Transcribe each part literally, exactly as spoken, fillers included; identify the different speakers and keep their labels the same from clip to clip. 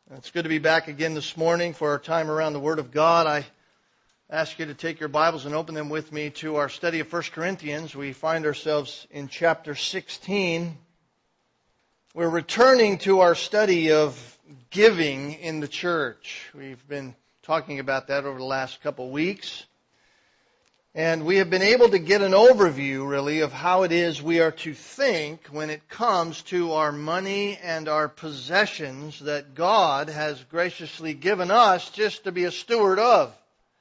Speaker 1: It's good to be back again this morning for our time around the Word of God. I ask you to take your Bibles and open them with me to our study of First Corinthians. We find ourselves in chapter sixteen. We're returning to our study of giving in the church. We've been talking about that over the last couple of weeks. And we have been able to get an overview, really, of how it is we are to think when it comes to our money and our possessions that God has graciously given us just to be a steward of.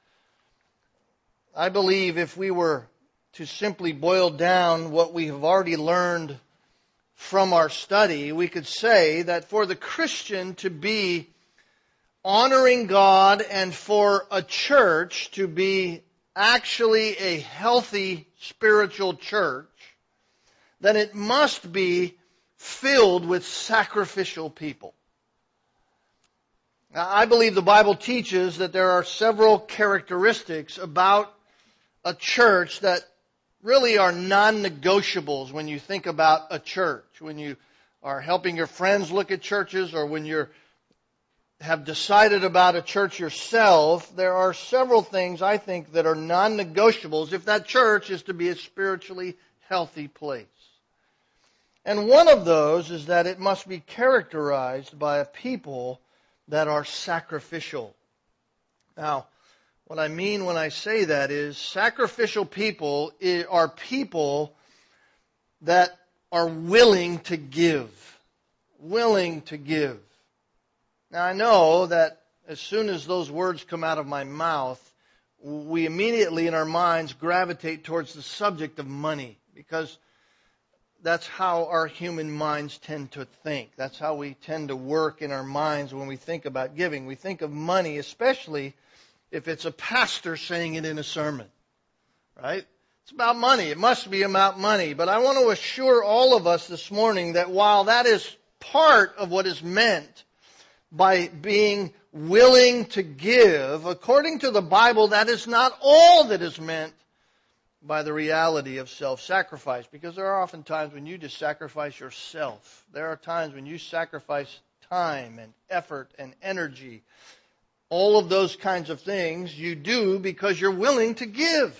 Speaker 1: I believe if we were to simply boil down what we have already learned from our study, we could say that for the Christian to be honoring God and for a church to be actually a healthy spiritual church, then it must be filled with sacrificial people. Now, I believe the Bible teaches that there are several characteristics about a church that really are non-negotiables when you think about a church. When you are helping your friends look at churches, or when you're have decided about a church yourself, there are several things I think that are non-negotiables if that church is to be a spiritually healthy place. And one of those is that it must be characterized by a people that are sacrificial. Now, what I mean when I say that is sacrificial people are people that are willing to give. Willing to give. Now, I know that as soon as those words come out of my mouth, we immediately in our minds gravitate towards the subject of money, because that's how our human minds tend to think. That's how we tend to work in our minds when we think about giving. We think of money, especially if it's a pastor saying it in a sermon, right? It's about money. It must be about money. But I want to assure all of us this morning that while that is part of what is meant by being willing to give, according to the Bible, that is not all that is meant by the reality of self-sacrifice. Because there are often times when you just sacrifice yourself. There are times when you sacrifice time and effort and energy. All of those kinds of things you do because you're willing to give.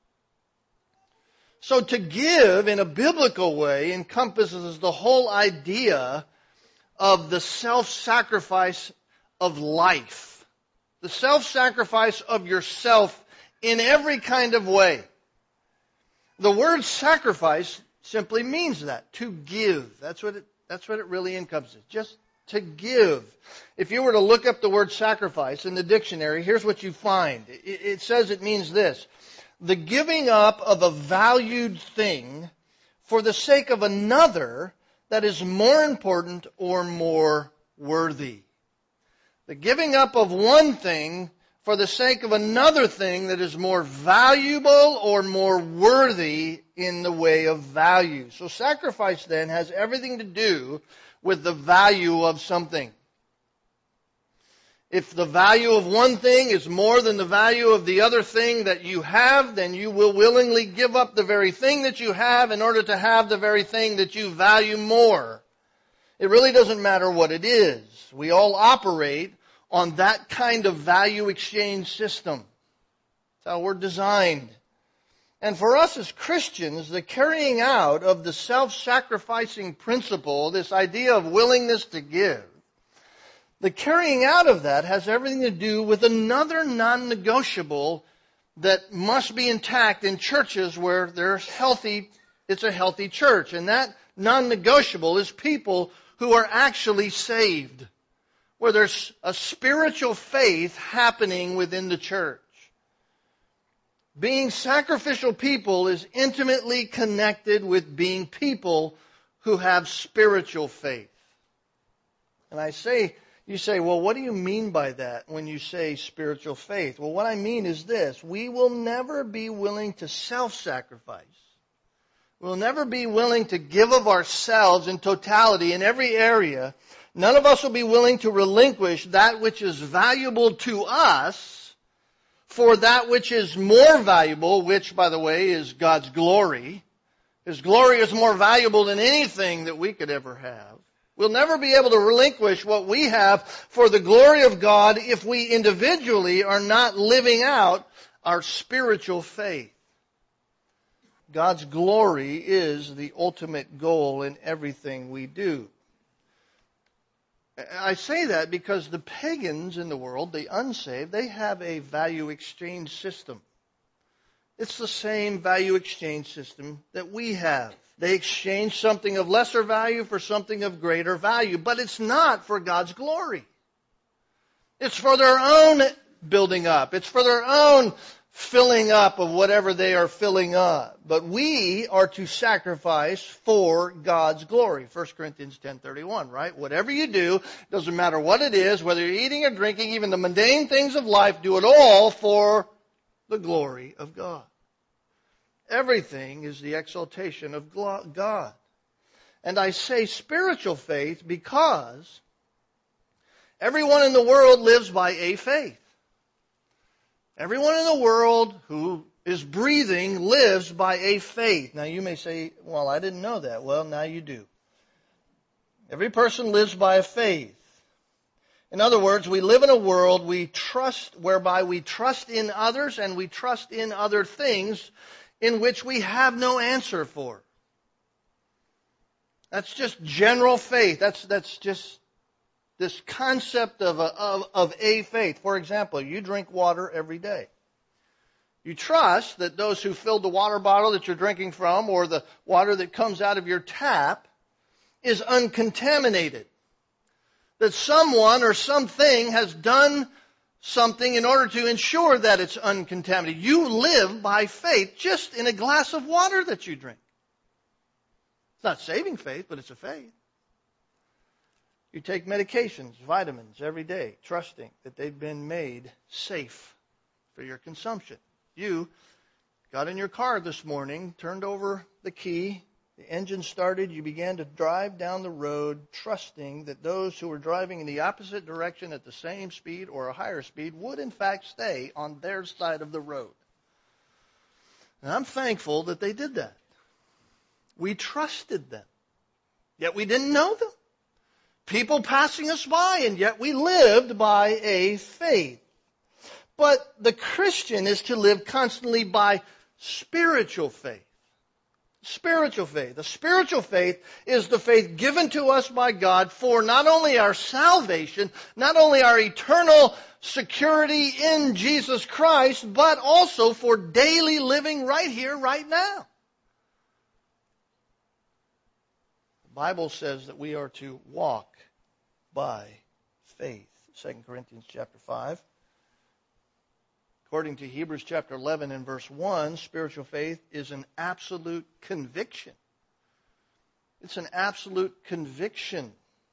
Speaker 1: So to give in a biblical way encompasses the whole idea of the self-sacrifice of life. The self-sacrifice of yourself in every kind of way. The word sacrifice simply means that, to give. That's what it, that's what it really encompasses, just to give. If you were to look up the word sacrifice in the dictionary, here's what you find. It, it says it means this: the giving up of a valued thing for the sake of another that is more important or more worthy. The giving up of one thing for the sake of another thing that is more valuable or more worthy in the way of value. So sacrifice then has everything to do with the value of something. If the value of one thing is more than the value of the other thing that you have, then you will willingly give up the very thing that you have in order to have the very thing that you value more. It really doesn't matter what it is. We all operate on that kind of value exchange system. That's how we're designed. And for us as Christians, the carrying out of the self-sacrificing principle, this idea of willingness to give, the carrying out of that has everything to do with another non-negotiable that must be intact in churches where there's healthy, it's a healthy church. And that non-negotiable is people who are actually saved, where there's a spiritual faith happening within the church. Being sacrificial people is intimately connected with being people who have spiritual faith. And I say, you say, well, what do you mean by that when you say spiritual faith? Well, what I mean is this: we will never be willing to self-sacrifice. We'll never be willing to give of ourselves in totality in every area. None of us will be willing to relinquish that which is valuable to us for that which is more valuable, which, by the way, is God's glory. His glory is more valuable than anything that we could ever have. We'll never be able to relinquish what we have for the glory of God if we individually are not living out our spiritual faith. God's glory is the ultimate goal in everything we do. I say that because the pagans in the world, the unsaved, they have a value exchange system. It's the same value exchange system that we have. They exchange something of lesser value for something of greater value, but it's not for God's glory. It's for their own building up. It's for their own filling up of whatever they are filling up. But we are to sacrifice for God's glory. First Corinthians ten thirty-one, right? Whatever you do, doesn't matter what it is, whether you're eating or drinking, even the mundane things of life, do it all for the glory of God. Everything is the exaltation of God. And I say spiritual faith because everyone in the world lives by a faith. Everyone in the world who is breathing lives by a faith. Now you may say, well, I didn't know that. Well, now you do. Every person lives by a faith. In other words, we live in a world we trust, whereby we trust in others and we trust in other things in which we have no answer for. That's just general faith. That's that's just this concept of a, of, of a faith. For example, you drink water every day. You trust that those who filled the water bottle that you're drinking from or the water that comes out of your tap is uncontaminated. That someone or something has done something in order to ensure that it's uncontaminated. You live by faith just in a glass of water that you drink. It's not saving faith, but it's a faith. You take medications, vitamins every day, trusting that they've been made safe for your consumption. You got in your car this morning, turned over the key, the engine started, you began to drive down the road, trusting that those who were driving in the opposite direction at the same speed or a higher speed would in fact stay on their side of the road. And I'm thankful that they did that. We trusted them, yet we didn't know them. People passing us by, and yet we lived by a faith. But the Christian is to live constantly by spiritual faith. Spiritual faith. The spiritual faith is the faith given to us by God for not only our salvation, not only our eternal security in Jesus Christ, but also for daily living right here, right now. The Bible says that we are to walk by faith. Second Corinthians chapter five. According to Hebrews chapter eleven and verse one, spiritual faith is an absolute conviction. It's an absolute conviction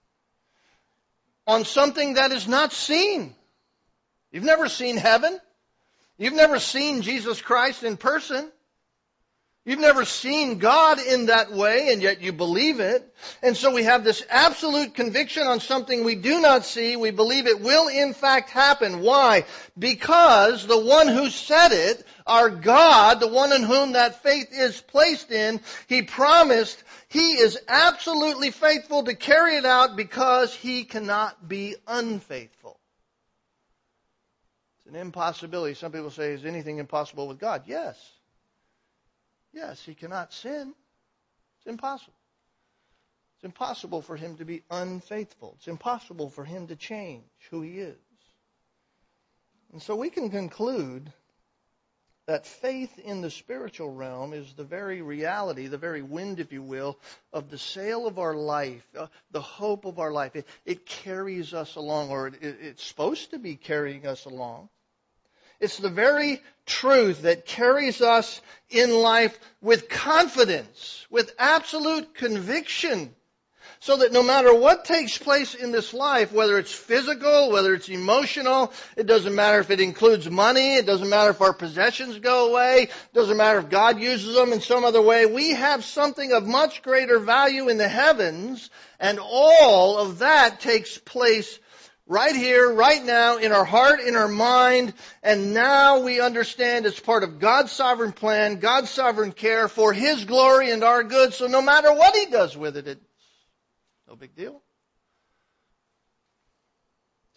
Speaker 1: on something that is not seen. You've never seen heaven. You've never seen Jesus Christ in person. You've never seen God in that way, and yet you believe it. And so we have this absolute conviction on something we do not see. We believe it will in fact happen. Why? Because the one who said it, our God, the one in whom that faith is placed in, He promised He is absolutely faithful to carry it out because He cannot be unfaithful. It's an impossibility. Some people say, is anything impossible with God? Yes. Yes, He cannot sin. It's impossible. It's impossible for Him to be unfaithful. It's impossible for Him to change who He is. And so we can conclude that faith in the spiritual realm is the very reality, the very wind, if you will, of the sail of our life, uh, the hope of our life. It, it carries us along, or it, it, it's supposed to be carrying us along. It's the very truth that carries us in life with confidence, with absolute conviction, so that no matter what takes place in this life, whether it's physical, whether it's emotional, it doesn't matter if it includes money, it doesn't matter if our possessions go away, it doesn't matter if God uses them in some other way, we have something of much greater value in the heavens, and all of that takes place right here, right now, in our heart, in our mind, and now we understand it's part of God's sovereign plan, God's sovereign care for His glory and our good, so no matter what He does with it, it's no big deal.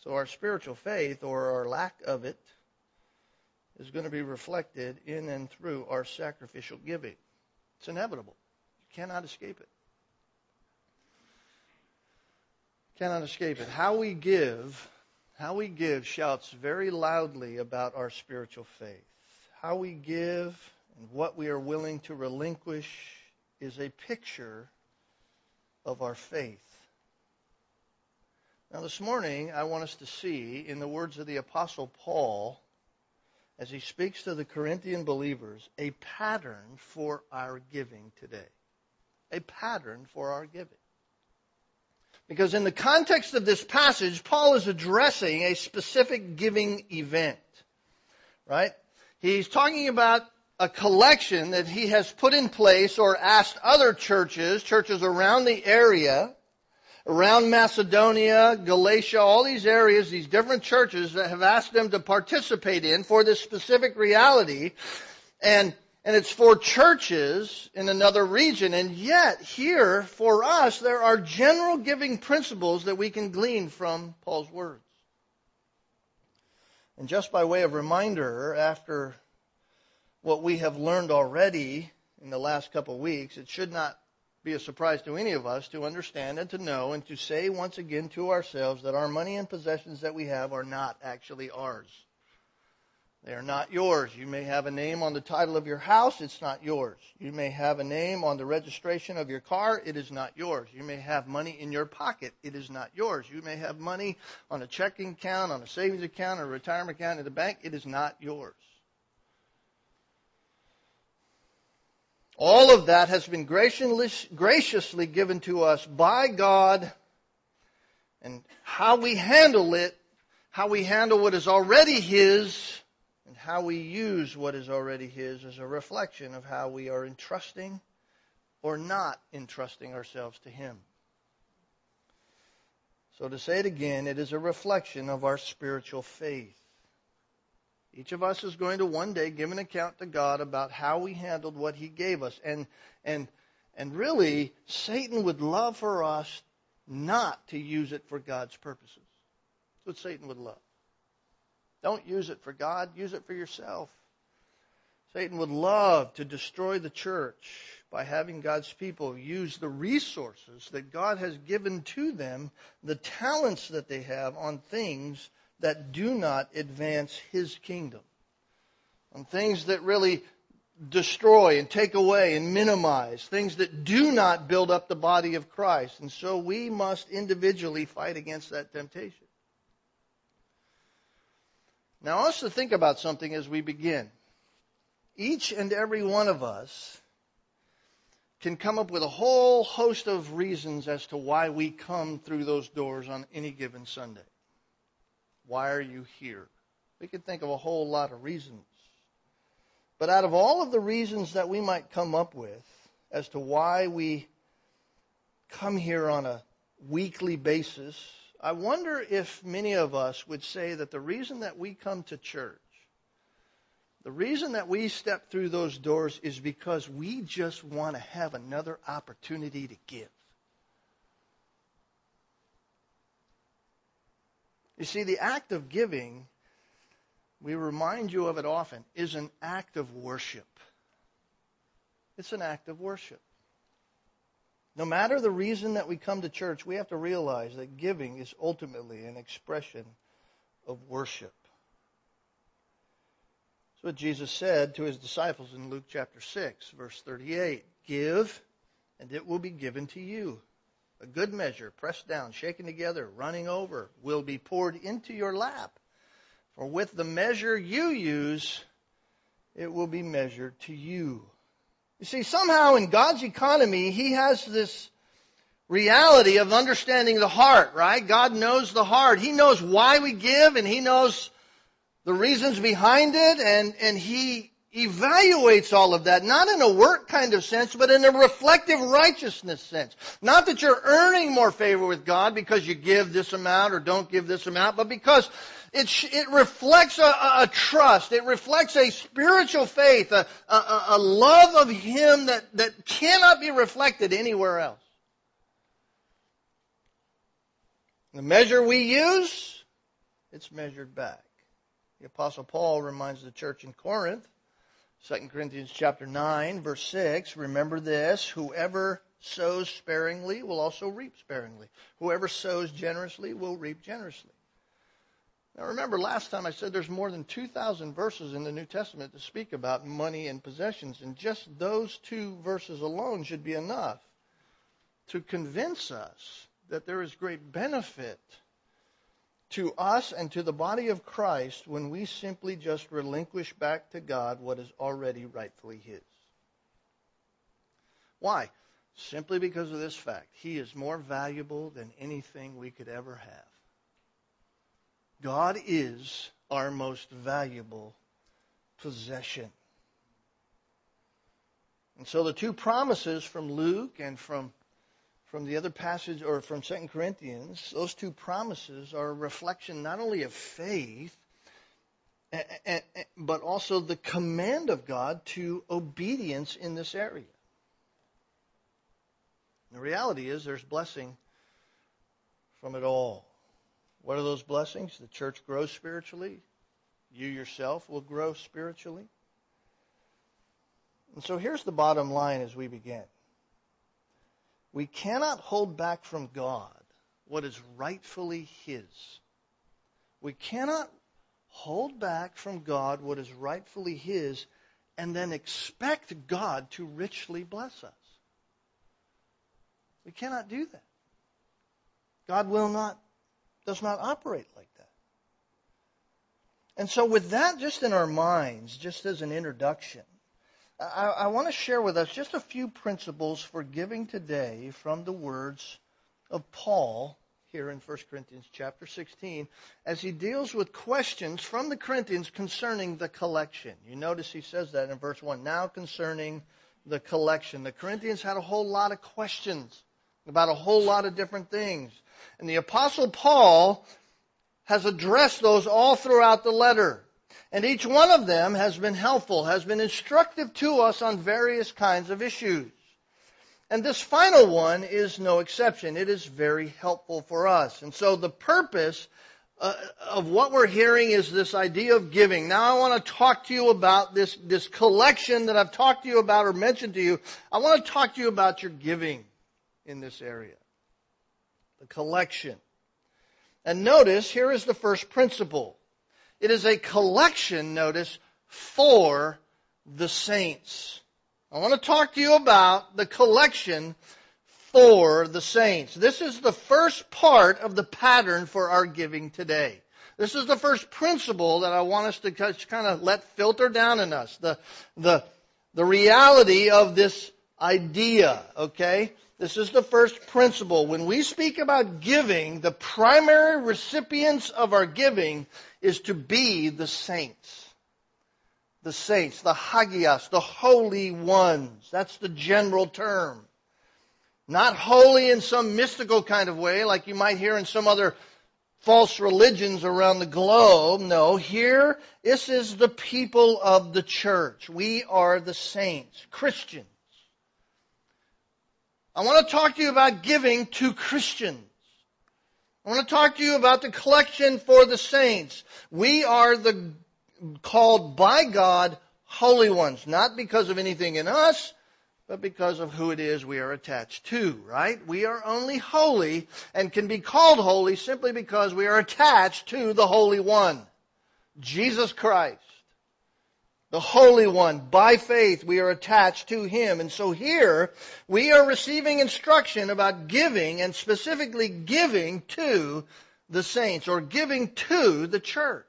Speaker 1: So our spiritual faith, or our lack of it, is going to be reflected in and through our sacrificial giving. It's inevitable. You cannot escape it. Cannot escape it. How we give, how we give shouts very loudly about our spiritual faith. How we give and what we are willing to relinquish is a picture of our faith. Now this morning, I want us to see, in the words of the Apostle Paul, as he speaks to the Corinthian believers, a pattern for our giving today. A pattern for our giving. Because in the context of this passage, Paul is addressing a specific giving event. Right? He's talking about a collection that he has put in place or asked other churches, churches around the area, around Macedonia, Galatia, all these areas, these different churches that have asked them to participate in for this specific reality. And, and it's for churches in another region. And yet, here, for us, there are general giving principles that we can glean from Paul's words. And just by way of reminder, after what we have learned already in the last couple of weeks, it should not be a surprise to any of us to understand and to know and to say once again to ourselves that our money and possessions that we have are not actually ours. They are not yours. You may have a name on the title of your house, it's not yours. You may have a name on the registration of your car, it is not yours. You may have money in your pocket, it is not yours. You may have money on a checking account, on a savings account, or a retirement account in the bank, it is not yours. All of that has been graciously given to us by God, and how we handle it, how we handle what is already His, and how we use what is already His is a reflection of how we are entrusting or not entrusting ourselves to Him. So to say it again, it is a reflection of our spiritual faith. Each of us is going to one day give an account to God about how we handled what He gave us. And, and, and really, Satan would love for us not to use it for God's purposes. That's what Satan would love. Don't use it for God, use it for yourself. Satan would love to destroy the church by having God's people use the resources that God has given to them, the talents that they have, on things that do not advance His kingdom, on things that really destroy and take away and minimize, things that do not build up the body of Christ. And so we must individually fight against that temptation. Now I want us to think about something as we begin. Each and every one of us can come up with a whole host of reasons as to why we come through those doors on any given Sunday. Why are you here? We could think of a whole lot of reasons. But out of all of the reasons that we might come up with as to why we come here on a weekly basis, I wonder if many of us would say that the reason that we come to church, the reason that we step through those doors is because we just want to have another opportunity to give. You see, the act of giving, we remind you of it often, is an act of worship. It's an act of worship. No matter the reason that we come to church, we have to realize that giving is ultimately an expression of worship. That's what Jesus said to His disciples in Luke chapter six, verse thirty-eight. Give, and it will be given to you. A good measure, pressed down, shaken together, running over, will be poured into your lap. For with the measure you use, it will be measured to you. You see, somehow in God's economy, He has this reality of understanding the heart, right? God knows the heart. He knows why we give, and He knows the reasons behind it, and, and He evaluates all of that, not in a work kind of sense, but in a reflective righteousness sense. Not that you're earning more favor with God because you give this amount or don't give this amount, but because it, it reflects a, a trust. It reflects a spiritual faith, a, a, a love of Him that, that cannot be reflected anywhere else. The measure we use it's measured back. The Apostle Paul reminds the church in Corinth, Second Corinthians chapter nine, verse six, remember this, whoever sows sparingly will also reap sparingly. Whoever sows generously will reap generously. Now remember, last time I said there's more than two thousand verses in the New Testament to speak about money and possessions, and just those two verses alone should be enough to convince us that there is great benefit to us and to the body of Christ when we simply just relinquish back to God what is already rightfully His. Why? Simply because of this fact. He is more valuable than anything we could ever have. God is our most valuable possession. And so the two promises from Luke and from From the other passage, or from Second Corinthians, those two promises are a reflection not only of faith, but also the command of God to obedience in this area. The reality is there's blessing from it all. What are those blessings? The church grows spiritually. You yourself will grow spiritually. And so here's the bottom line as we begin. We cannot hold back from God what is rightfully His. We cannot hold back from God what is rightfully His and then expect God to richly bless us. We cannot do that. God will not, does not operate like that. And so with that just in our minds, just as an introduction, I, I want to share with us just a few principles for giving today from the words of Paul here in First Corinthians chapter sixteen as he deals with questions from the Corinthians concerning the collection. You notice he says that in verse one. Now concerning the collection. The Corinthians had a whole lot of questions about a whole lot of different things. And the Apostle Paul has addressed those all throughout the letter. And each one of them has been helpful, has been instructive to us on various kinds of issues. And this final one is no exception. It is very helpful for us. And so the purpose uh, of what we're hearing is this idea of giving. Now I want to talk to you about this, this collection that I've talked to you about or mentioned to you. I want to talk to you about your giving in this area. The collection. And notice, here is the first principle. It is a collection, notice, for the saints. I want to talk to you about the collection for the saints. This is the first part of the pattern for our giving today. This is the first principle that I want us to kind of let filter down in us. The, the, the reality of this idea, okay? This is the first principle. When we speak about giving, the primary recipients of our giving is to be the saints. The saints, the hagios, the holy ones. That's the general term. Not holy in some mystical kind of way like you might hear in some other false religions around the globe. No, here, this is the people of the church. We are the saints, Christians. I want to talk to you about giving to Christians. I want to talk to you about the collection for the saints. We are the called by God holy ones, not because of anything in us, but because of who it is we are attached to, right? We are only holy and can be called holy simply because we are attached to the Holy One, Jesus Christ. The Holy One, by faith, we are attached to Him. And so here, we are receiving instruction about giving, and specifically giving to the saints, or giving to the church.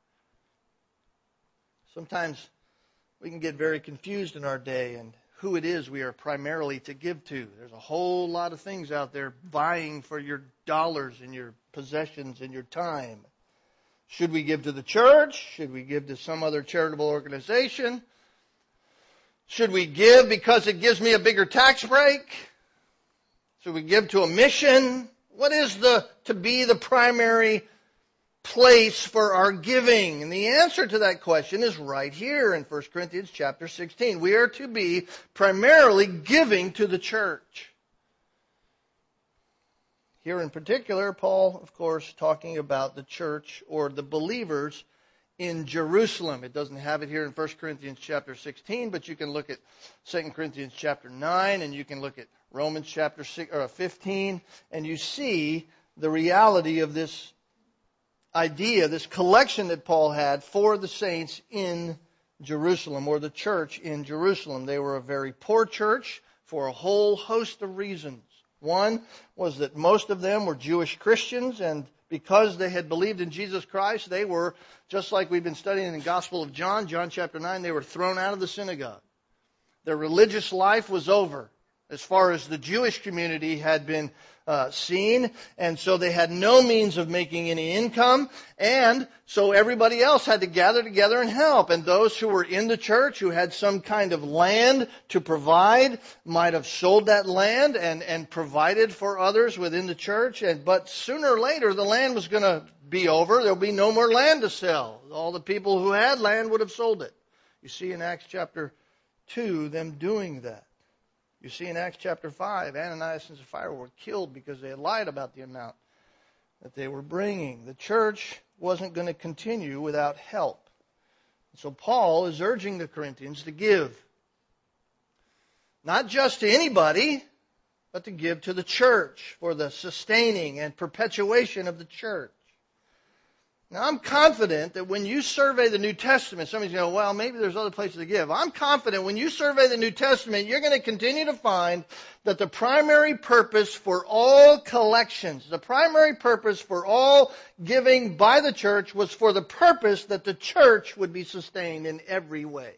Speaker 1: Sometimes we can get very confused in our day and who it is we are primarily to give to. There's a whole lot of things out there vying for your dollars and your possessions and your time. Should we give to the church? Should we give to some other charitable organization? Should we give because it gives me a bigger tax break? Should we give to a mission? What is the to be the primary place for our giving? And the answer to that question is right here in First Corinthians chapter sixteen. We are to be primarily giving to the church. Here in particular, Paul, of course, talking about the church or the believers in Jerusalem. It doesn't have it here in First Corinthians chapter sixteen, but you can look at Second Corinthians chapter nine, and you can look at Romans chapter fifteen, and you see the reality of this idea, this collection that Paul had for the saints in Jerusalem, or the church in Jerusalem. They were a very poor church for a whole host of reasons. One was that most of them were Jewish Christians, and because they had believed in Jesus Christ, they were, just like we've been studying in the Gospel of John, John chapter nine, they were thrown out of the synagogue. Their religious life was over as far as the Jewish community had been uh, seen, and so they had no means of making any income, and so everybody else had to gather together and help. And those who were in the church, who had some kind of land to provide, might have sold that land and, and provided for others within the church. And but sooner or later, the land was going to be over. There'll be no more land to sell. All the people who had land would have sold it. You see in Acts chapter two them doing that. You see in Acts chapter five, Ananias and Sapphira were killed because they had lied about the amount that they were bringing. The church wasn't going to continue without help. So Paul is urging the Corinthians to give. Not just to anybody, but to give to the church for the sustaining and perpetuation of the church. Now, I'm confident that when you survey the New Testament, somebody's going, well, maybe there's other places to give. I'm confident when you survey the New Testament, you're going to continue to find that the primary purpose for all collections, the primary purpose for all giving by the church was for the purpose that the church would be sustained in every way.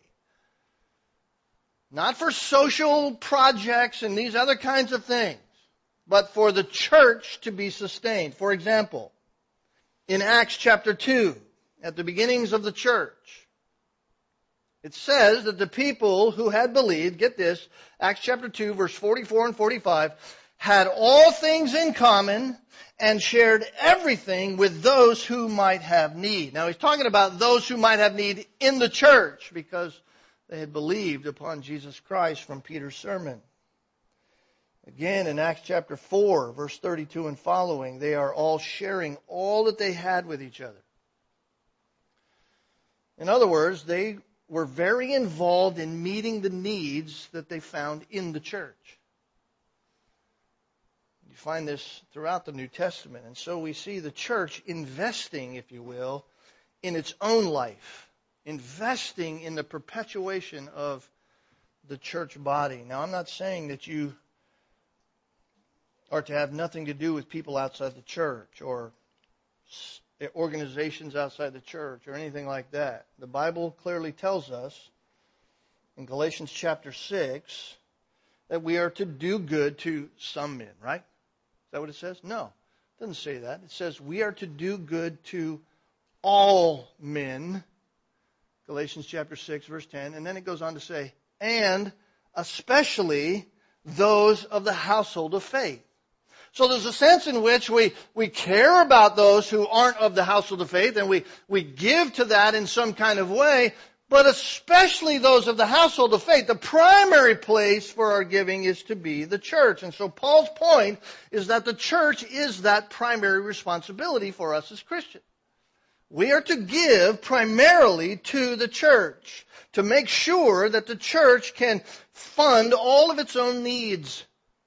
Speaker 1: Not for social projects and these other kinds of things, but for the church to be sustained. For example, in Acts chapter two, at the beginnings of the church, it says that the people who had believed, get this, Acts chapter two, verse forty-four and forty-five, had all things in common and shared everything with those who might have need. Now he's talking about those who might have need in the church because they had believed upon Jesus Christ from Peter's sermon. Again, in Acts chapter four, verse thirty-two and following, they are all sharing all that they had with each other. In other words, they were very involved in meeting the needs that they found in the church. You find this throughout the New Testament. And so we see the church investing, if you will, in its own life, investing in the perpetuation of the church body. Now, I'm not saying that you are to have nothing to do with people outside the church or organizations outside the church or anything like that. The Bible clearly tells us in Galatians chapter six that we are to do good to some men, right? Is that what it says? No, it doesn't say that. It says we are to do good to all men. Galatians chapter six, verse ten. And then it goes on to say, and especially those of the household of faith. So there's a sense in which we, we care about those who aren't of the household of faith, and we, we give to that in some kind of way, but especially those of the household of faith. The primary place for our giving is to be the church. And so Paul's point is that the church is that primary responsibility for us as Christians. We are to give primarily to the church, to make sure that the church can fund all of its own needs.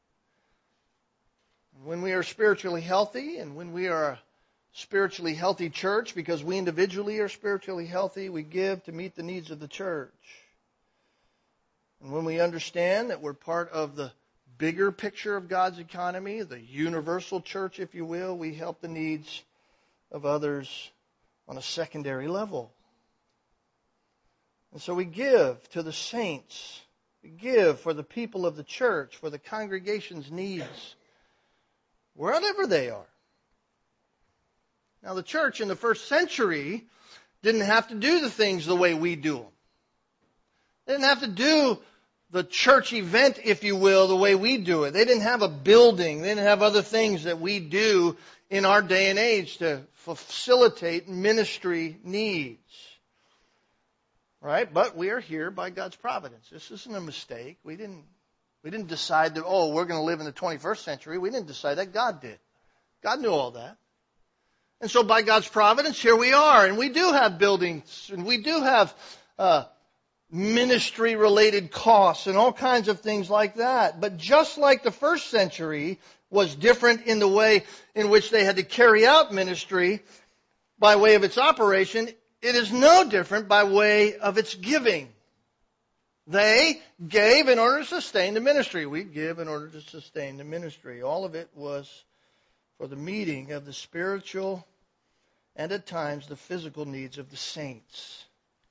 Speaker 1: When we are spiritually healthy, and when we are a spiritually healthy church, because we individually are spiritually healthy, we give to meet the needs of the church. And when we understand that we're part of the bigger picture of God's economy, the universal church, if you will, we help the needs of others on a secondary level. And so we give to the saints. We give for the people of the church, for the congregation's needs, wherever they are. Now, the church in the first century didn't have to do the things the way we do them. They didn't have to do the church event, if you will, the way we do it. They didn't have a building. They didn't have other things that we do in our day and age to facilitate ministry needs. Right? But we are here by God's providence. This isn't a mistake. We didn't We didn't decide that, oh, we're going to live in the twenty-first century. We didn't decide that. God did. God knew all that. And so by God's providence, here we are. And we do have buildings, and we do have uh, ministry-related costs and all kinds of things like that. But just like the first century was different in the way in which they had to carry out ministry by way of its operation, it is no different by way of its giving. They gave in order to sustain the ministry. We give in order to sustain the ministry. All of it was for the meeting of the spiritual and at times the physical needs of the saints.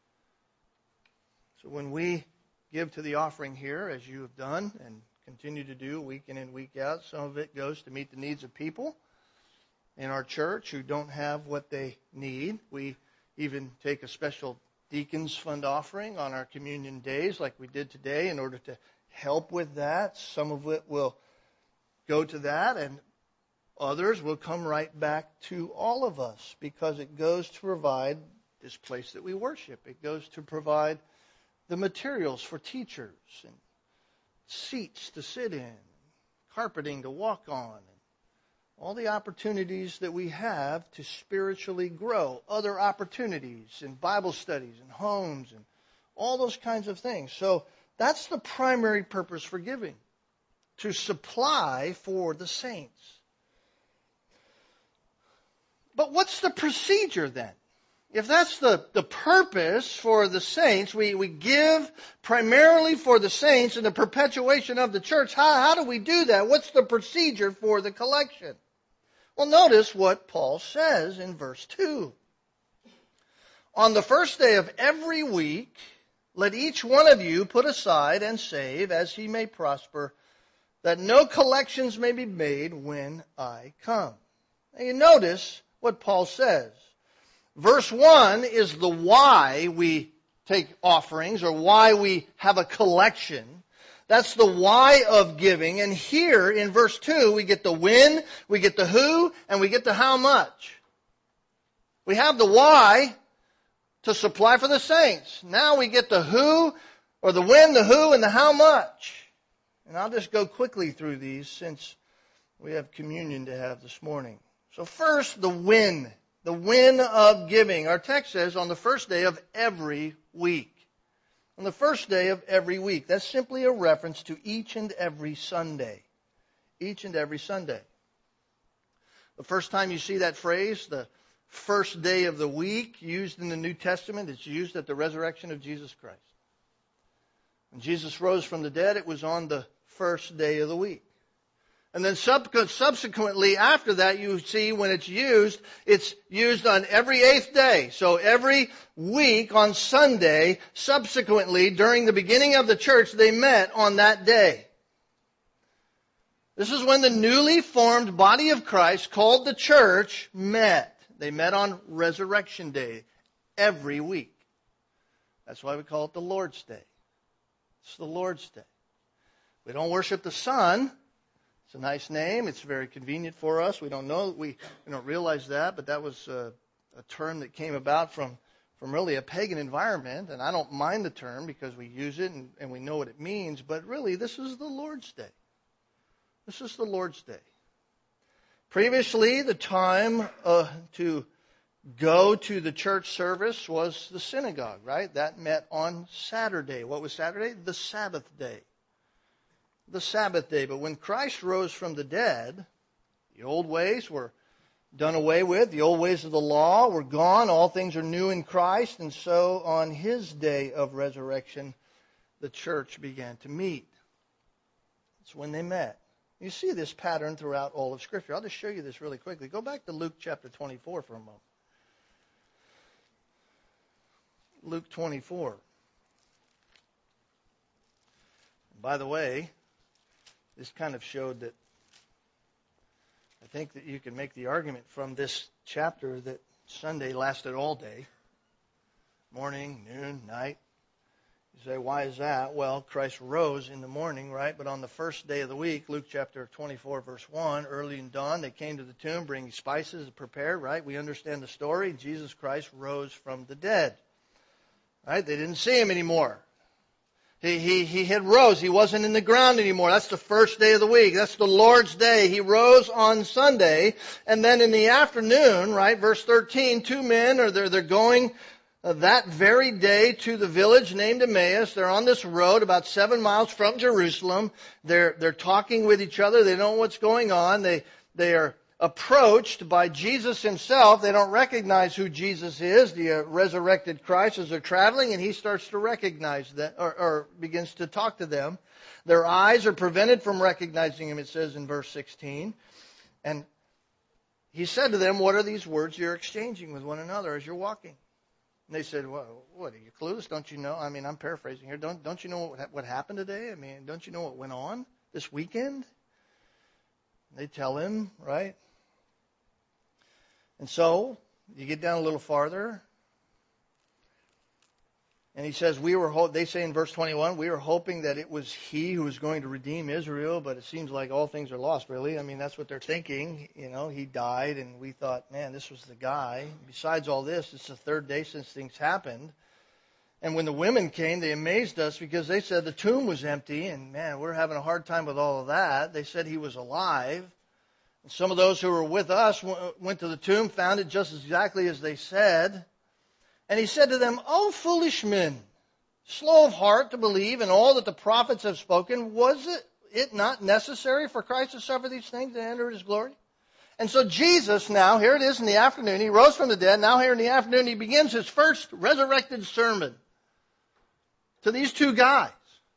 Speaker 1: So when we give to the offering here, as you have done and continue to do week in and week out, some of it goes to meet the needs of people in our church who don't have what they need. We even take a special deacons fund offering on our communion days like we did today in order to help with that. Some of it will go to that, and others will come right back to all of us because it goes to provide this place that we worship. It goes to provide the materials for teachers and seats to sit in, carpeting to walk on, and all the opportunities that we have to spiritually grow, other opportunities in Bible studies and homes and all those kinds of things. So that's the primary purpose for giving, to supply for the saints. But what's the procedure then? If that's the, the purpose for the saints, we, we give primarily for the saints and the perpetuation of the church, how, how do we do that? What's the procedure for the collection? Well, notice what Paul says in verse two. On the first day of every week, let each one of you put aside and save as he may prosper, that no collections may be made when I come. Now you notice what Paul says. Verse one is the why we take offerings or why we have a collection. That's the why of giving. And here in verse two, we get the when, we get the who, and we get the how much. We have the why to supply for the saints. Now we get the who, or the when, the who, and the how much. And I'll just go quickly through these since we have communion to have this morning. So first, the when. The when of giving. Our text says on the first day of every week. On the first day of every week. That's simply a reference to each and every Sunday. Each and every Sunday. The first time you see that phrase, the first day of the week, used in the New Testament, it's used at the resurrection of Jesus Christ. When Jesus rose from the dead, it was on the first day of the week. And then subsequently after that, you see when it's used, it's used on every eighth day. So every week on Sunday, subsequently, during the beginning of the church, they met on that day. This is when the newly formed body of Christ, called the church, met. They met on Resurrection Day every week. That's why we call it the Lord's Day. It's the Lord's Day. We don't worship the sun. It's a nice name. It's very convenient for us. We don't know, we, we don't realize that, but that was a, a term that came about from, from really a pagan environment. And I don't mind the term because we use it and, and we know what it means. But really, this is the Lord's Day. This is the Lord's Day. Previously, the time uh, to go to the church service was the synagogue, right? That met on Saturday. What was Saturday? The Sabbath day. The Sabbath day. But when Christ rose from the dead, the old ways were done away with. The old ways of the law were gone. All things are new in Christ. And so on His day of resurrection, the church began to meet. It's when they met. You see this pattern throughout all of Scripture. I'll just show you this really quickly. Go back to Luke chapter twenty-four for a moment. Luke twenty-four. By the way, this kind of showed that I think that you can make the argument from this chapter that Sunday lasted all day. Morning, noon, night. You say, why is that? Well, Christ rose in the morning, right? But on the first day of the week, Luke chapter twenty-four, verse one, early in dawn, they came to the tomb bringing spices to prepare, right? We understand the story. Jesus Christ rose from the dead, right? They didn't see Him anymore. He, he, he had rose. He wasn't in the ground anymore. That's the first day of the week. That's the Lord's day. He rose on Sunday. And then in the afternoon, right, verse thirteen, two men are there, they're going uh, that very day to the village named Emmaus. They're on this road about seven miles from Jerusalem. They're, they're talking with each other. They don't know what's going on. They, they are approached by Jesus himself. They don't recognize who Jesus is, the uh, resurrected Christ, as they're traveling, and he starts to recognize them, or, or begins to talk to them. Their eyes are prevented from recognizing him, it says in verse sixteen. And he said to them, what are these words you're exchanging with one another as you're walking? And they said, well, what, are you clueless? Don't you know? I mean, I'm paraphrasing here. Don't, don't you know what, what happened today? I mean, don't you know what went on this weekend? They tell him, right? And so, you get down a little farther, and he says, we were, ho-, they say in verse twenty-one, we were hoping that it was he who was going to redeem Israel, but it seems like all things are lost, really. I mean, that's what they're thinking. You know, he died, and we thought, man, this was the guy. Besides all this, it's the third day since things happened. And when the women came, they amazed us because they said the tomb was empty, and man, we're having a hard time with all of that. They said he was alive. Some of those who were with us went to the tomb, found it just exactly as they said. And he said to them, O foolish men, slow of heart to believe in all that the prophets have spoken, was it, it not necessary for Christ to suffer these things and enter his glory? And so Jesus now, here it is in the afternoon, he rose from the dead. Now here in the afternoon, he begins his first resurrected sermon to these two guys.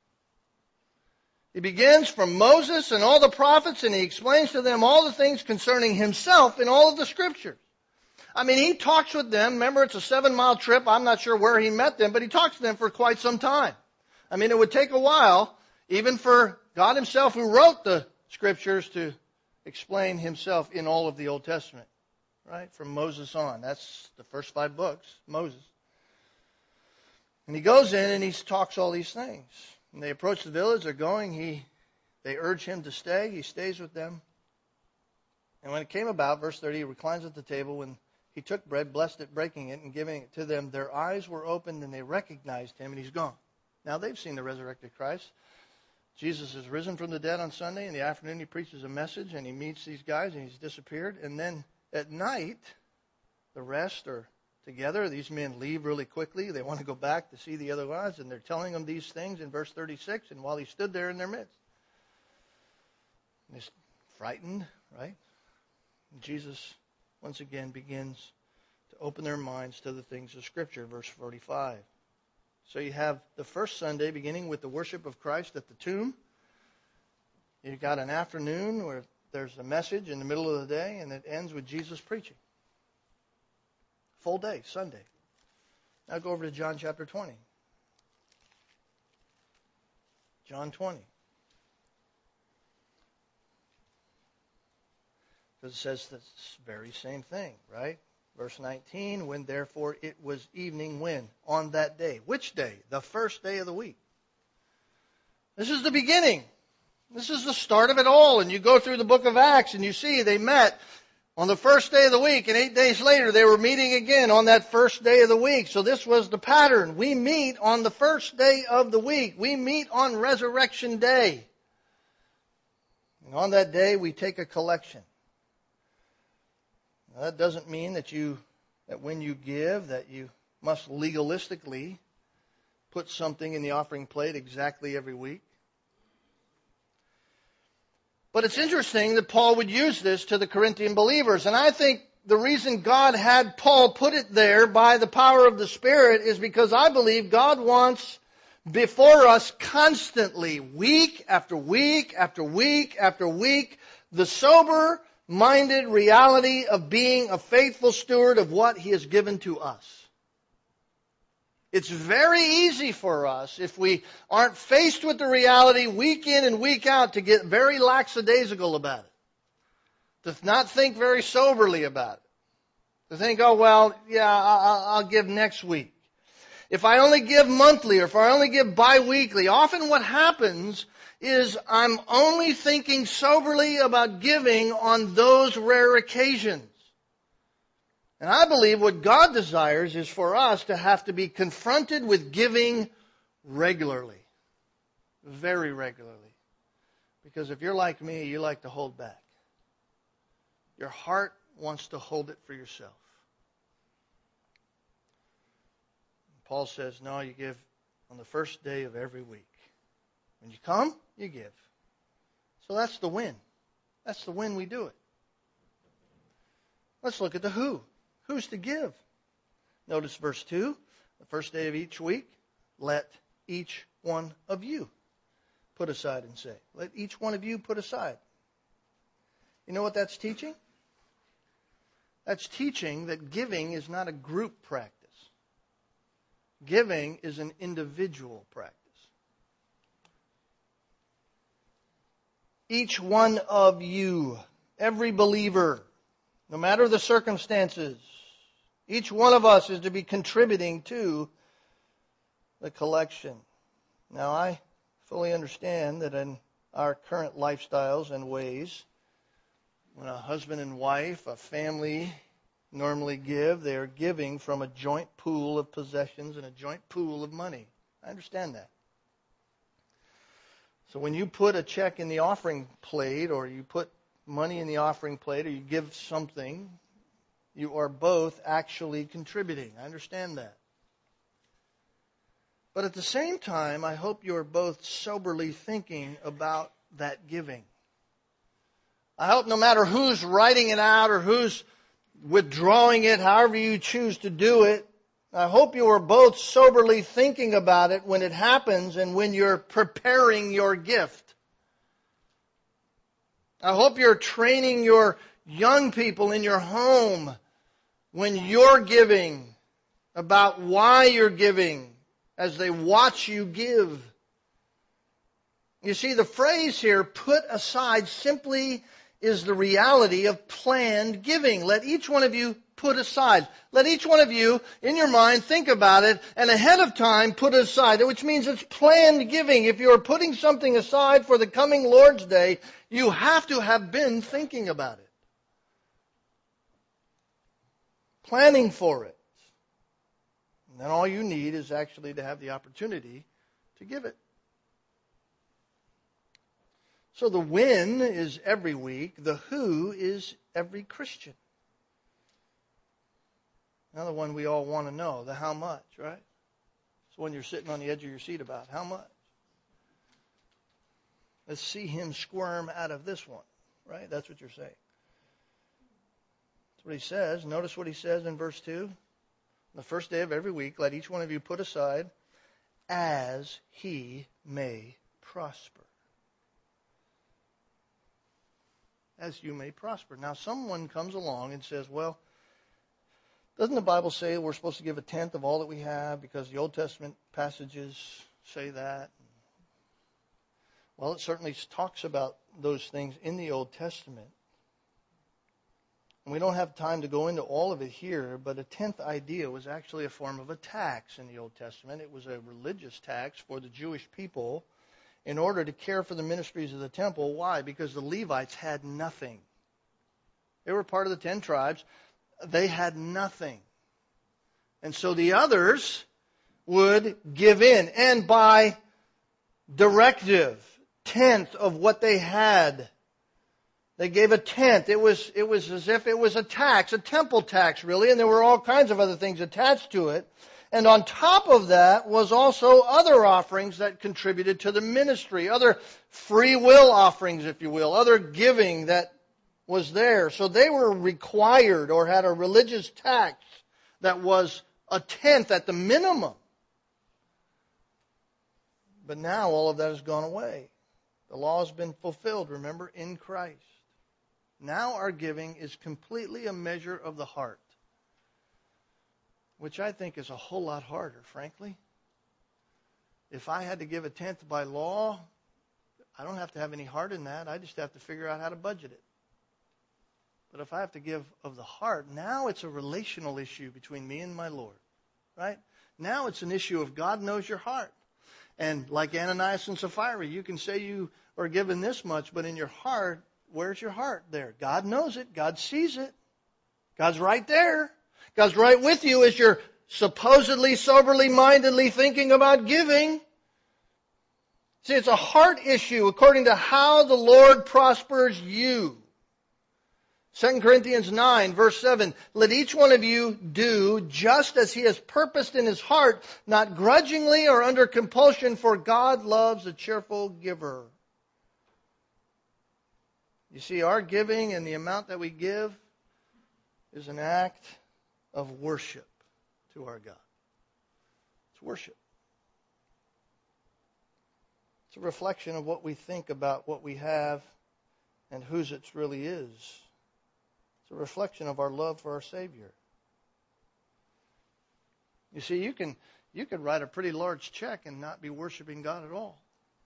Speaker 1: He begins from Moses and all the prophets, and he explains to them all the things concerning himself in all of the Scriptures. I mean, he talks with them. Remember, it's a seven-mile trip. I'm not sure where he met them, but he talks to them for quite some time. I mean, it would take a while, even for God himself who wrote the Scriptures, to explain himself in all of the Old Testament, right? From Moses on. That's the first five books, Moses. And he goes in and he talks all these things. When they approach the village, they're going, he, they urge him to stay. He stays with them. And when it came about, verse thirty, he reclines at the table. When he took bread, blessed it, breaking it, and giving it to them, their eyes were opened and they recognized him, and he's gone. Now they've seen the resurrected Christ. Jesus is risen from the dead on Sunday. In the afternoon, he preaches a message, and he meets these guys, and he's disappeared. And then at night, the rest are together. These men leave really quickly. They want to go back to see the other guys, and they're telling them these things in verse thirty-six, and while he stood there in their midst. And he's frightened, right? And Jesus, once again, begins to open their minds to the things of Scripture, verse forty-five. So you have the first Sunday beginning with the worship of Christ at the tomb. You've got an afternoon where there's a message in the middle of the day, and it ends with Jesus preaching. Full day, Sunday. Now go over to John chapter twenty. John twenty. Because it says this very same thing, right? Verse nineteen, when therefore it was evening, when? On that day. Which day? The first day of the week. This is the beginning. This is the start of it all. And you go through the book of Acts and you see they met on the first day of the week, and eight days later they were meeting again on that first day of the week. So this was the pattern. We meet on the first day of the week. We meet on Resurrection Day. And on that day we take a collection. Now, that doesn't mean that you, that when you give, that you must legalistically put something in the offering plate exactly every week. But it's interesting that Paul would use this to the Corinthian believers. And I think the reason God had Paul put it there by the power of the Spirit is because I believe God wants before us constantly, week after week after week after week, the sober-minded reality of being a faithful steward of what He has given to us. It's very easy for us, if we aren't faced with the reality week in and week out, to get very lackadaisical about it. To not think very soberly about it. To think, oh, well, yeah, I'll, I'll give next week. If I only give monthly or if I only give bi-weekly, often what happens is I'm only thinking soberly about giving on those rare occasions. And I believe what God desires is for us to have to be confronted with giving regularly. very regularly. Because if you're like me, you like to hold back. Your heart wants to hold it for yourself. Paul says, no, you give on the first day of every week. When you come, you give. So that's the when. That's the when we do it. Let's look at the who. Who's to give? Notice verse two. The first day of each week, let each one of you put aside and say. Let each one of you put aside. You know what that's teaching? That's teaching that giving is not a group practice. Giving is an individual practice. Each one of you, every believer, no matter the circumstances, each one of us is to be contributing to the collection. Now, I fully understand that in our current lifestyles and ways, when a husband and wife, a family, normally give, they are giving from a joint pool of possessions and a joint pool of money. I understand that. So when you put a check in the offering plate, or you put money in the offering plate, or you give something, you are both actually contributing. I understand that. But at the same time, I hope you are both soberly thinking about that giving. I hope no matter who's writing it out or who's withdrawing it, however you choose to do it, I hope you are both soberly thinking about it when it happens and when you're preparing your gift. I hope you're training your young people in your home when you're giving about why you're giving as they watch you give. You see, the phrase here, put aside, simply is the reality of planned giving. Let each one of you put aside. Let each one of you, in your mind, think about it, and ahead of time put it aside, which means it's planned giving. If you're putting something aside for the coming Lord's Day, you have to have been thinking about it. Planning for it. And then all you need is actually to have the opportunity to give it. So the when is every week. The who is every Christian. Another one we all want to know, the how much, right? It's one you're sitting on the edge of your seat about. How much? Let's see him squirm out of this one, right? That's what you're saying. That's what he says. Notice what he says in verse two. The first day of every week, let each one of you put aside as he may prosper. As you may prosper. Now, someone comes along and says, well, doesn't the Bible say we're supposed to give a tenth of all that we have because the Old Testament passages say that? Well, it certainly talks about those things in the Old Testament. And we don't have time to go into all of it here, but a tenth idea was actually a form of a tax in the Old Testament. It was a religious tax for the Jewish people in order to care for the ministries of the temple. Why? Because the Levites had nothing. They were part of the ten tribes. They had nothing. And so the others would give in. And by directive, tenth of what they had, they gave a tenth. It was, it was as if it was a tax, a temple tax really, and there were all kinds of other things attached to it. And on top of that was also other offerings that contributed to the ministry, other free will offerings, if you will, other giving that was there. So they were required or had a religious tax that was a tenth at the minimum. But now all of that has gone away. The law has been fulfilled, remember, in Christ. Now our giving is completely a measure of the heart, which I think is a whole lot harder, frankly. If I had to give a tenth by law, I don't have to have any heart in that. I just have to figure out how to budget it. But if I have to give of the heart, now it's a relational issue between me and my Lord, right? Now it's an issue of God knows your heart. And like Ananias and Sapphira, you can say you are given this much, but in your heart, where's your heart there? God knows it. God sees it. God's right there. God's right with you as you're supposedly, soberly, mindedly thinking about giving. See, it's a heart issue according to how the Lord prospers you. Second Corinthians nine, verse seven, let each one of you do just as he has purposed in his heart, not grudgingly or under compulsion, for God loves a cheerful giver. You see, our giving and the amount that we give is an act of worship to our God. It's worship. It's a reflection of what we think about what we have and whose it really is. It's a reflection of our love for our Savior. You see, you can you can write a pretty large check and not be worshiping God at all.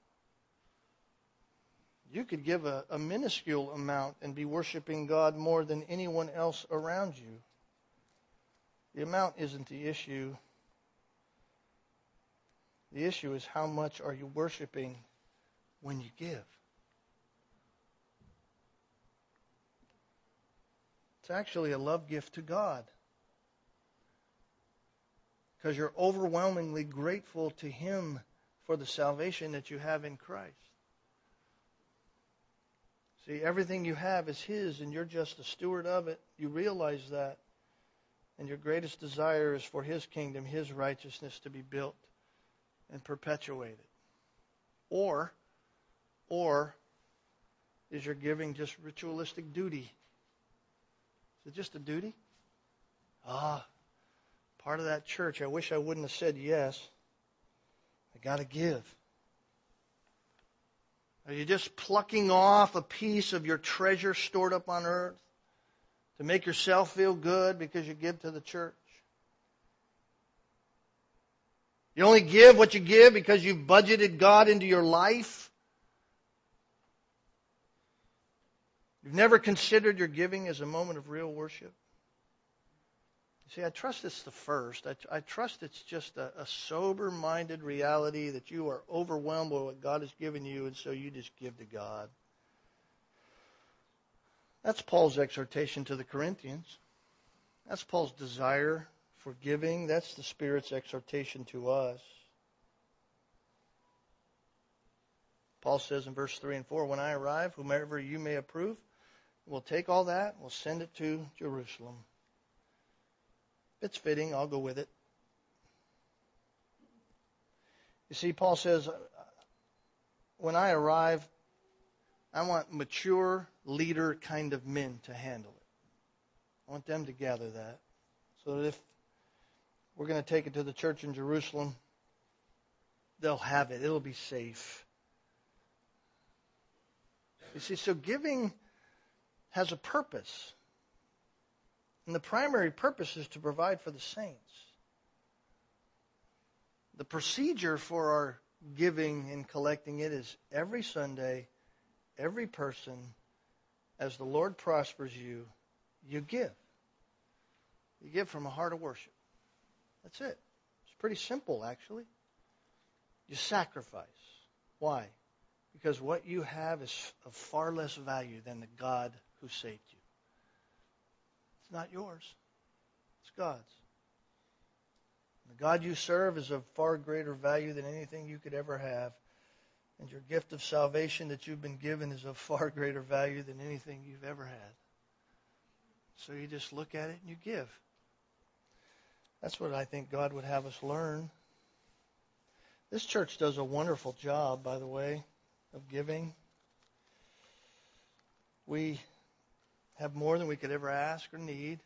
Speaker 1: You could give a, a minuscule amount and be worshiping God more than anyone else around you. The amount isn't the issue. The issue is how much are you worshiping when you give. It's actually a love gift to God, because you're overwhelmingly grateful to Him for the salvation that you have in Christ. See, everything you have is His, and you're just a steward of it. You realize that. And your greatest desire is for His kingdom, His righteousness to be built and perpetuated. Or, or is your giving just ritualistic duty? Is it just a duty? Ah, part of that church. I wish I wouldn't have said yes. I got to give. Are you just plucking off a piece of your treasure stored up on earth to make yourself feel good because you give to the church? You only give what you give because you've budgeted God into your life? You've never considered your giving as a moment of real worship? See, I trust it's the first. I, I trust it's just a, a sober-minded reality that you are overwhelmed by what God has given you, and so you just give to God. That's Paul's exhortation to the Corinthians. That's Paul's desire for giving. That's the Spirit's exhortation to us. Paul says in verse three and four, when I arrive, whomever you may approve, we'll take all that, we'll send it to Jerusalem. It's fitting, I'll go with it. You see, Paul says, when I arrive, I want mature leader kind of men to handle it. I want them to gather that. So that if we're going to take it to the church in Jerusalem, they'll have it. It'll be safe. You see, so giving has a purpose. And the primary purpose is to provide for the saints. The procedure for our giving and collecting it is every Sunday, every person, as the Lord prospers you, you give. You give from a heart of worship. That's it. It's pretty simple, actually. You sacrifice. Why? Because what you have is of far less value than the God who saved you. It's not yours. It's God's. The God you serve is of far greater value than anything you could ever have. And your gift of salvation that you've been given is of far greater value than anything you've ever had. So you just look at it and you give. That's what I think God would have us learn. This church does a wonderful job, by the way, of giving. We have more than we could ever ask or need.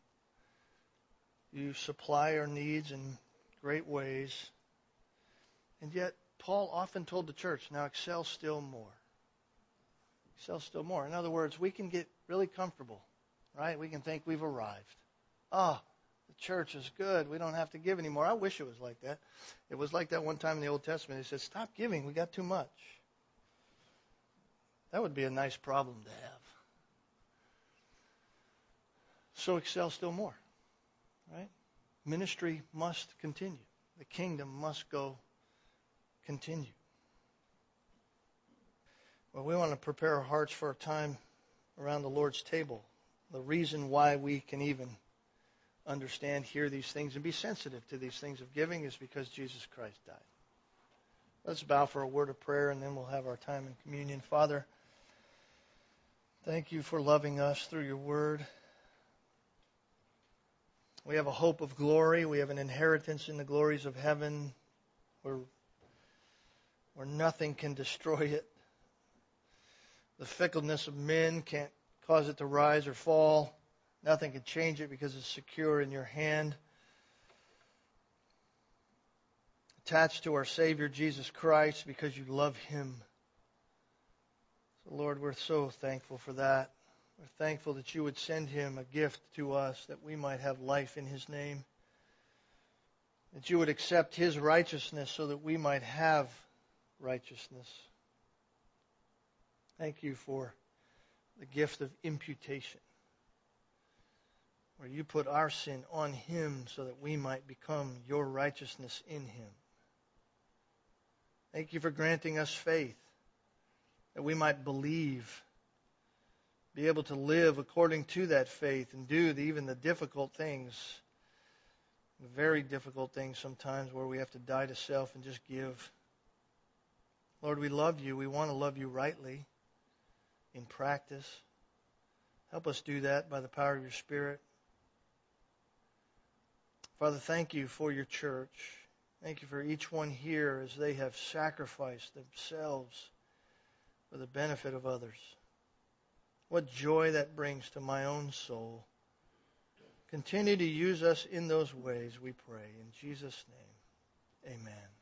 Speaker 1: You supply our needs in great ways. And yet, Paul often told the church, now excel still more. Excel still more. In other words, we can get really comfortable, right? We can think we've arrived. Oh, the church is good. We don't have to give anymore. I wish it was like that. It was like that one time in the Old Testament. He said, stop giving. We got too much. That would be a nice problem to have. So excel still more, right? Ministry must continue. The kingdom must go continue. Well, we want to prepare our hearts for a time around the Lord's table. The reason why we can even understand, hear these things, and be sensitive to these things of giving is because Jesus Christ died. Let's bow for a word of prayer, and then we'll have our time in communion. Father, thank you for loving us through your word. We have a hope of glory. We have an inheritance in the glories of heaven where, where nothing can destroy it. The fickleness of men can't cause it to rise or fall. Nothing can change it because it's secure in your hand. Attached to our Savior, Jesus Christ, because you love Him. So, Lord, we're so thankful for that. We're thankful that you would send Him a gift to us that we might have life in His name. That you would accept His righteousness so that we might have righteousness. Thank you for the gift of imputation, where you put our sin on Him so that we might become your righteousness in Him. Thank you for granting us faith, that we might believe, be able to live according to that faith and do the, even the difficult things, the very difficult things sometimes where we have to die to self and just give. Lord, we love you. We want to love you rightly in practice. Help us do that by the power of your Spirit. Father, thank you for your church. Thank you for each one here as they have sacrificed themselves for the benefit of others. What joy that brings to my own soul. Continue to use us in those ways, we pray. In Jesus' name, amen.